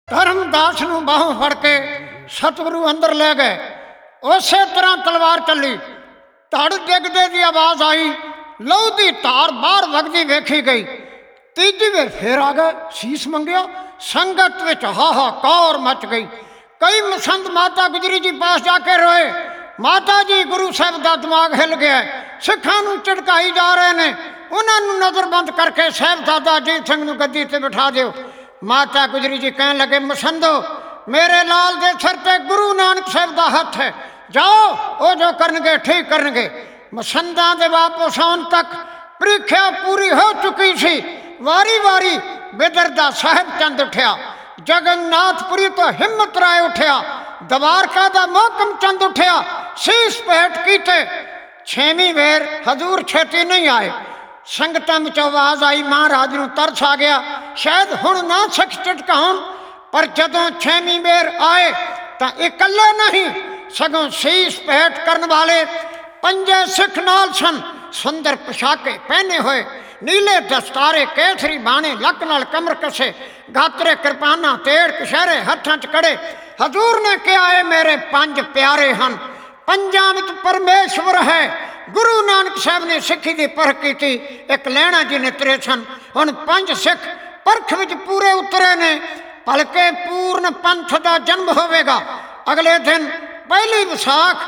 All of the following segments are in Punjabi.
धर्मदास ਨੂੰ ਬਾਹੋਂ ਫੜ ਕੇ ਸਤਿਗੁਰੂ ਅੰਦਰ ਲੈ ਗਏ। ਉਸੇ ਤਰ੍ਹਾਂ ਤਲਵਾਰ ਚੱਲੀ, ਧੜ ਡਿੱਗਦੇ ਦੀ ਆਵਾਜ਼ ਆਈ, ਲਹੂ ਦੀ ਧਾਰ ਬਾਹਰ ਵਗਦੀ ਵੇਖੀ ਗਈ। ਤੀਜੀ ਵੇ ਫੇਰ ਆ ਗਏ, ਸੀਸ ਮੰਗਿਆ। ਸੰਗਤ ਵਿੱਚ ਹਾਹਾਕਾਰ ਮਚ ਗਈ। ਕਈ ਮਸੰਦ ਮਾਤਾ ਗੁਜਰੀ ਜੀ ਪਾਸ ਜਾ ਕੇ ਰੋਏ, ਮਾਤਾ ਜੀ ਗੁਰੂ ਸਾਹਿਬ ਦਾ ਦਿਮਾਗ ਹਿੱਲ ਗਿਆ, ਸਿੱਖਾਂ ਨੂੰ ਝਟਕਾਈ ਜਾ ਰਹੇ ਨੇ, ਉਹਨਾਂ ਨੂੰ ਨਜ਼ਰਬੰਦ ਕਰਕੇ ਸਾਹਿਬਜ਼ਾਦਾ ਅਜੀਤ ਸਿੰਘ ਨੂੰ ਗੱਦੀ ਤੇ ਬਿਠਾ ਦਿਓ। ਮਾਤਾ ਗੁਜਰੀ ਜੀ ਕਹਿਣ ਲੱਗੇ, ਮਸੰਦੋ ਮੇਰੇ ਲਾਲ ਦੇ ਸਿਰ ਤੇ ਗੁਰੂ ਨਾਨਕ ਸਾਹਿਬ ਦਾ ਹੱਥ ਹੈ, ਜਾਓ ਉਹ ਜੋ ਕਰਨਗੇ ਠੀਕ ਕਰਨਗੇ। ਮਸੰਦਾਂ ਦੇ ਵਾਪਸ ਆਉਣ ਤੱਕ ਪ੍ਰੀਖਿਆ ਪੂਰੀ ਹੋ ਚੁੱਕੀ ਸੀ। ਵਾਰੀ ਵਾਰੀ ਬਿਦਰ ਦਾ ਸਾਹਿਬ ਚੰਦ ਉੱਠਿਆ, ਜਗਨਨਾਥਪੁਰੀ ਤੋਂ ਹਿੰਮਤ ਰਾਏ ਉੱਠਿਆ, ਦਵਾਰਕਾ ਦਾ ਮੋਹਕਮ ਚੰਦ ਉੱਠਿਆ, ਸੀਸ ਭੇਟ ਕੀਤੇ। ਛੇਵੀਂ ਵੇਰ ਹਜ਼ੂਰ ਛੇਤੀ ਨਹੀਂ ਆਏ। ਸੰਗਤਾਂ ਵਿੱਚ ਆਵਾਜ਼ ਆਈ, ਮਹਾਰਾਜ ਨੂੰ ਤਰਸ ਆ ਗਿਆ, ਸ਼ਾਇਦ ਹੁਣ ਨਾ ਸਿੱਖ ਝਟਕਾਉਣ। ਪਰ ਜਦੋਂ ਛੇਵੀਂ ਵੇਰ ਆਏ ਤਾਂ ਇਕੱਲੇ ਨਹੀਂ, ਸਗੋਂ ਸੀਸ ਭੇਟ ਕਰਨ ਵਾਲੇ ਪੰਜੇ ਸਿੱਖ ਨਾਲ ਸਨ। ਸੁੰਦਰ ਪੁਸ਼ਾਕੇ ਪਹਿਨੇ ਹੋਏ, ਨੀਲੇ ਦਸਤਾਰੇ, ਕੇਸਰੀ ਬਾਣੇ, ਲੱਕ ਨਾਲ ਕਮਰ ਕਸੇ, ਗਾਤਰੇ, ਕਿਰਪਾਨਾਂ, ਤੇੜ, ਕਸ਼ਹਿਰੇ, ਹੱਥਾਂ 'ਚ ਕੜੇ। ਹਜ਼ੂਰ ਨੇ ਕਿਹਾ, ਇਹ ਮੇਰੇ ਪੰਜ ਪਿਆਰੇ ਹਨ, ਪੰਜਾਂ ਵਿੱਚ ਪਰਮੇਸ਼ਵਰ ਹੈ। ਗੁਰੂ ਨਾਨਕ ਸਾਹਿਬ ਨੇ ਸਿੱਖੀ ਦੀ ਪਰਖ ਕੀਤੀ, ਇੱਕ ਲਹਿਣਾ ਜੀ ਨੇ ਤਰੇ ਸਨ। ਹੁਣ ਪੰਜ ਸਿੱਖ ਪਰਖ ਵਿੱਚ ਪੂਰੇ ਉਤਰੇ ਨੇ। ਭਲਕੇ ਪੂਰਨ ਪੰਥ ਦਾ ਜਨਮ ਹੋਵੇਗਾ। ਅਗਲੇ ਦਿਨ ਪਹਿਲੀ ਵਿਸਾਖ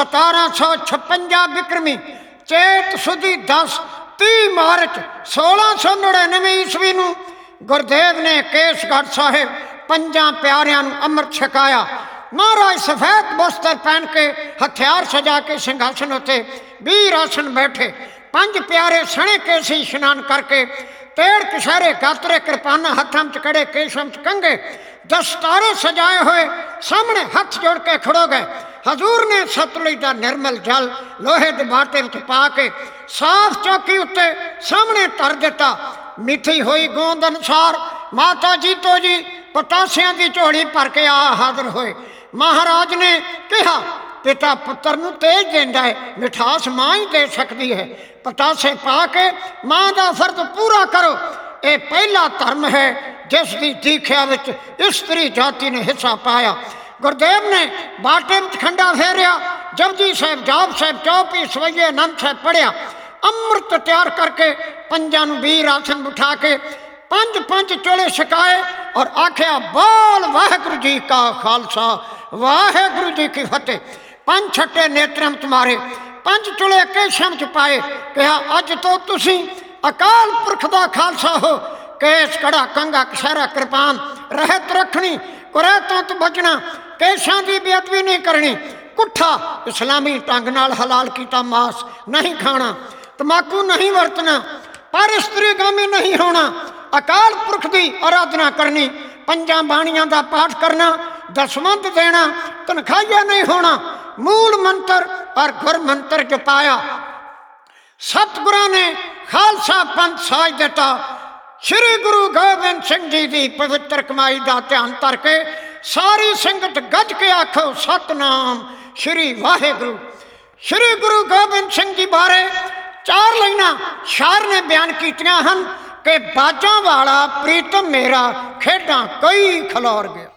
1756 ਬਿਕਰਮੀ, ਚੇਤ ਸੁਦੀ 10, 30 ਮਾਰਚ 1699 ਈਸਵੀ ਨੂੰ ਗੁਰਦੇਵ ਨੇ ਕੇਸਗੜ੍ਹ ਸਾਹਿਬ ਪੰਜਾਂ ਪਿਆਰਿਆਂ ਨੂੰ ਅੰਮ੍ਰਿਤ ਛਕਾਇਆ। ਮਹਾਰਾਜ ਸਫੈਦ ਬਸਤਰ ਪਹਿਨ ਕੇ, ਹਥਿਆਰ ਸਜਾ ਕੇ ਸਿੰਘਾਸਨ ਉੱਤੇ ਵੀਰ ਆਸਨ ਬੈਠੇ। ਪੰਜ ਪਿਆਰੇ ਸਣੇ ਕੇਸੀ ਇਸ਼ਨਾਨ ਕਰਕੇ, ਤੇੜ ਕਸ਼ਹਿਰੇ, ਗਾਤਰੇ, ਕਿਰਪਾਨਾਂ, ਹੱਥਾਂ 'ਚ ਕੜੇ, ਕੇਸ਼ਾਂ 'ਚ ਕੰਘੇ, ਦਸਤਾਰੇ ਸਜਾਏ ਹੋਏ ਸਾਹਮਣੇ ਹੱਥ ਜੋੜ ਕੇ ਖੜੋ ਗਏ। ਹਜ਼ੂਰ ਨੇ ਸਤਲੁਜ ਦਾ ਨਿਰਮਲ ਜਲ ਲੋਹੇ ਦੇ ਬਾਟੇ ਵਿੱਚ ਪਾ ਕੇ ਸਾਫ ਚੌਕੀ ਉੱਤੇ ਸਾਹਮਣੇ ਧਰ ਦਿੱਤਾ। ਮਿੱਠੀ ਹੋਈ ਗੋਂਦ ਅਨੁਸਾਰ ਮਾਤਾ ਜੀਤੋ ਜੀ ਪਤਾਸਿਆਂ ਦੀ ਝੋਲੀ ਭਰ ਕੇ ਹਾਜ਼ਰ ਹੋਏ। ਮਹਾਰਾਜ ਨੇ ਕਿਹਾ, ਪਿਤਾ ਪੁੱਤਰ ਨੂੰ ਤੇਜ ਦਿੰਦਾ ਹੈ, ਮਿਠਾਸ ਮਾਂ ਹੀ ਦੇ ਸਕਦੀ ਹੈ। ਪਤਾਸੇ ਪਾ ਕੇ ਮਾਂ ਦਾ ਫਰਜ਼ ਪੂਰਾ ਕਰੋ। ਇਹ ਪਹਿਲਾ ਧਰਮ ਹੈ ਜਿਸ ਦੀ ਦੀਖਿਆ ਵਿੱਚ ਇਸਤਰੀ ਜਾਤੀ ਨੇ ਹਿੱਸਾ ਪਾਇਆ। ਗੁਰਦੇਵ ਨੇ ਬਾਟੇ ਵਿੱਚ ਖੰਡਾ ਫੇਰਿਆ, ਜਪਜੀ ਸਾਹਿਬ, ਜਾਪ ਸਾਹਿਬ, ਚੌਪੀ, ਸਵਈਏ, ਆਨੰਦ ਸਾਹਿਬ ਪੜ੍ਹਿਆ। ਅੰਮ੍ਰਿਤ ਤਿਆਰ ਕਰਕੇ ਪੰਜਾਂ ਨੂੰ ਵੀਰ ਆਸਨ ਬਿਠਾ ਕੇ ਪੰਜ ਪੰਜ ਚੋਲੇ ਛਕਾਏ ਔਰ ਆਖਿਆ, ਬੋਲ ਵਾਹਿਗੁਰੂ ਜੀ ਕਾ ਖਾਲਸਾ, ਵਾਹਿਗੁਰੂ ਜੀ ਕੀ ਫਤਿਹ। ਪੰਜ ਛੱਟੇ ਨੇਤਰਾਂ ਵਿੱਚ ਮਾਰੇ, ਪੰਜ ਚੋਲੇ ਕੇਸ਼ਾਂ ਵਿੱਚ ਪਾਏ। ਕਿਹਾ, ਅੱਜ ਤੋਂ ਤੁਸੀਂ ਅਕਾਲ ਪੁਰਖ ਦਾ ਖਾਲਸਾ ਹੋ। ਕੇਸ, ਕੜਾ, ਕੰਘਾ, ਕਸ਼ਹਿਰਾ, ਕਿਰਪਾਨ ਰਹਿਤ ਰੱਖਣੀ, ਕੁਰੈਤਾਂ ਤੋਂ ਬਚਣਾ, ਕੇਸ਼ਾਂ ਦੀ ਬੇਅਦਬੀ ਨਹੀਂ ਕਰਨੀ, ਕੁੱਠਾ ਇਸਲਾਮੀ ਢੰਗ ਨਾਲ ਹਲਾਲ ਕੀਤਾ ਮਾਸ ਨਹੀਂ ਖਾਣਾ, ਤੰਬਾਕੂ ਨਹੀਂ ਵਰਤਣਾ, ਪਰ ਇਸਤਰੀਗਾਮੀ ਨਹੀਂ ਹੋਣਾ, ਅਕਾਲ ਪੁਰਖ ਦੀ ਆਰਾਧਨਾ ਕਰਨੀ, ਪੰਜਾਂ ਬਾਣੀਆਂ ਦਾ ਪਾਠ ਕਰਨਾ, ਦਸਵੰਧ ਦੇਣਾ, ਤਨਖਾਹੀਆ ਨਹੀਂ ਹੋਣਾ, ਮੂਲ ਮੰਤਰ ਔਰ ਗੁਰ ਮੰਤਰ ਜਪਾਇਆ। ਸਤਿਗੁਰਾਂ ਨੇ ਖਾਲਸਾ ਪੰਥ ਸਾਜ ਦਿੱਤਾ। ਸ਼੍ਰੀ ਗੁਰੂ ਗੋਬਿੰਦ ਸਿੰਘ ਜੀ ਦੀ ਪਵਿੱਤਰ ਕਮਾਈ ਦਾ ਧਿਆਨ ਧਰ ਕੇ ਸਾਰੀ ਸੰਗਤ ਗੱਜ ਕੇ ਆਖੋ, ਸਤਨਾਮ ਸ਼੍ਰੀ ਵਾਹਿਗੁਰੂ। ਸ਼੍ਰੀ ਗੁਰੂ ਗੋਬਿੰਦ ਸਿੰਘ ਜੀ ਬਾਰੇ 4 ਲਾਈਨਾਂ ਸ਼ਾਇਰ ਨੇ ਬਿਆਨ ਕੀਤੀਆਂ ਹਨ ਕਿ ਬਾਜਾਂ ਵਾਲਾ ਪ੍ਰੀਤਮ ਮੇਰਾ, ਖੇਡਾਂ ਕਈ ਖਲੋਰ ਗਿਆ।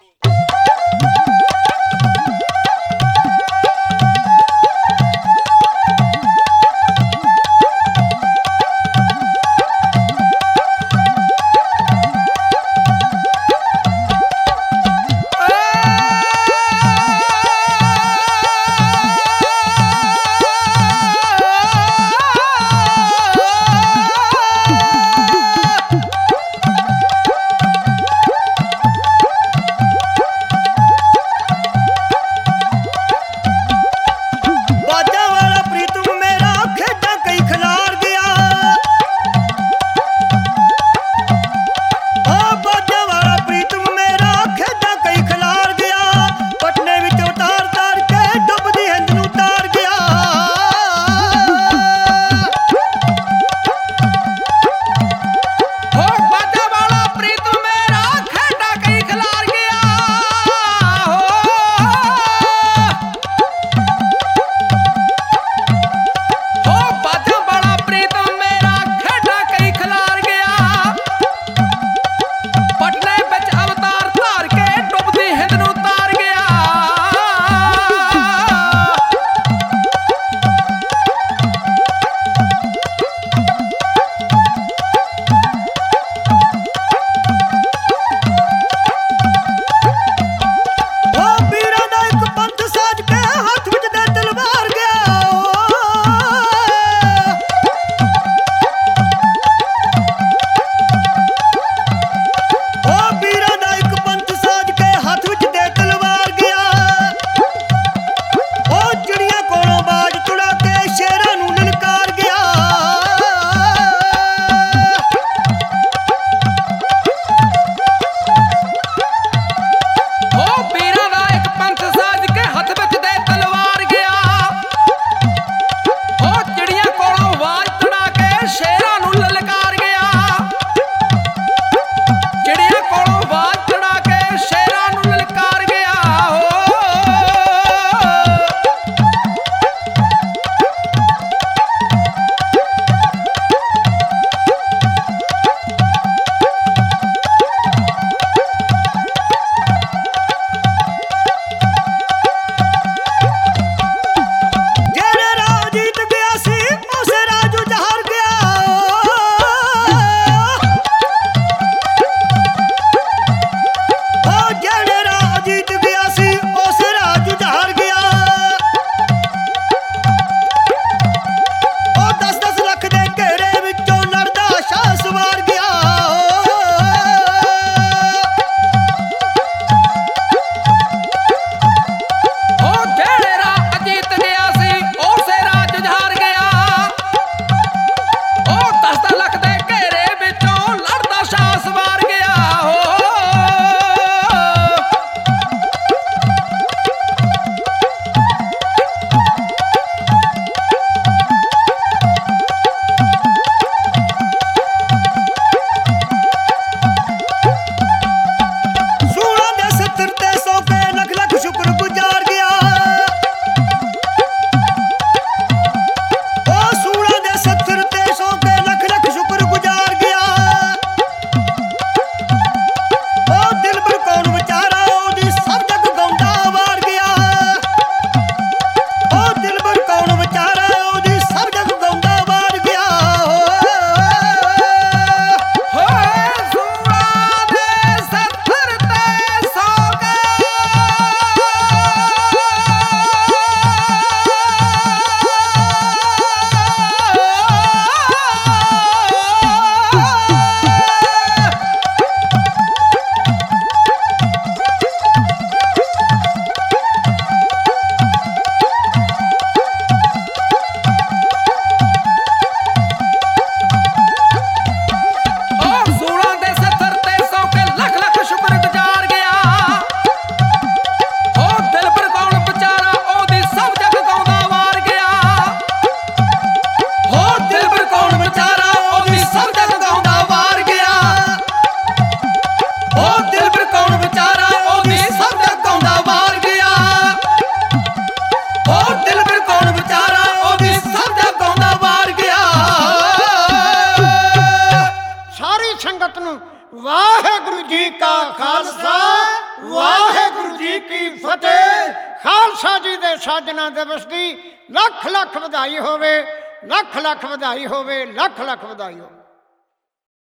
ਸੰਗਤ ਨੂੰ ਵਾਹਿਗੁਰੂ ਜੀ ਕਾ ਖਾਲਸਾ ਵਾਹਿਗੁਰੂ ਜੀ ਕੀ ਫਤਿਹ। ਖਾਲਸਾ ਜੀ ਦੇ ਸਾਜਨਾ ਦਿਵਸ ਦੀ ਲੱਖ ਲੱਖ ਵਧਾਈ ਹੋਵੇ, ਲੱਖ ਲੱਖ ਵਧਾਈ ਹੋਵੇ, ਲੱਖ ਲੱਖ ਵਧਾਈ ਹੋਵੇ।